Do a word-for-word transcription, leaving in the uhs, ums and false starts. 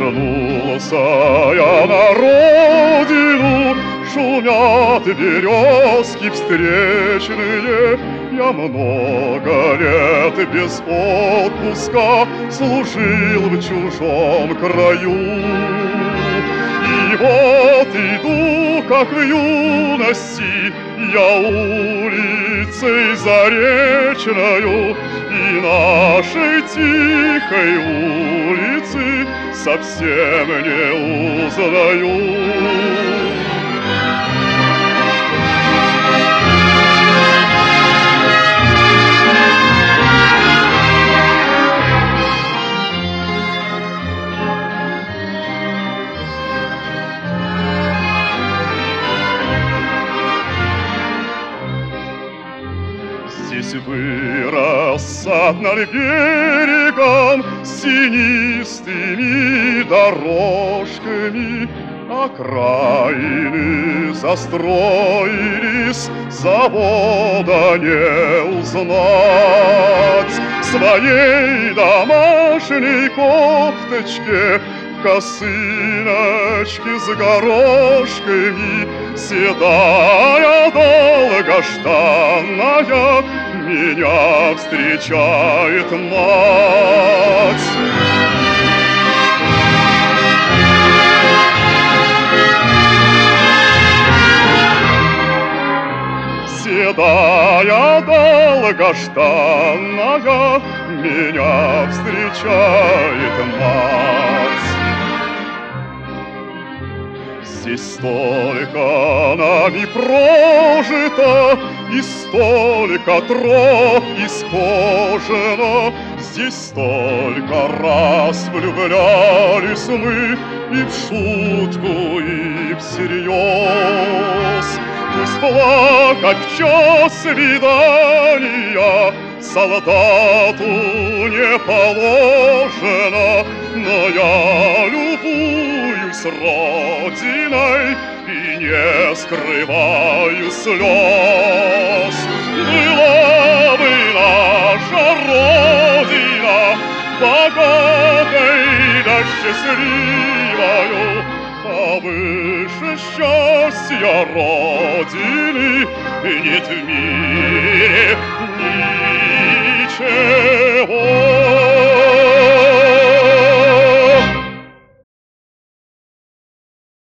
Вернулся я на родину, шумят березки встречные. Я много лет без отпуска служил в чужом краю. И вот иду, как в юности, я улицей заречною, и нашей тихой улицы совсем не узнаю. Здесь вырос сад над берегом с тенистыми дорожками, окраины застроились, завода не узнать. В своей домашней кофточке, в косыночке с горошками, седая долгожданная, меня встречает мать. Седая долгожданная, меня встречает мать. Здесь столько нами прожито, и столько троп исхожено. Здесь столько раз влюблялись мы, и в шутку, и всерьез. Пусть плакать в час свидания солдату не положено, но я любуюсь родиной и не скрываю слез. Была бы наша родина богатой да счастливою, а выше счастья родины нет в мире ничего.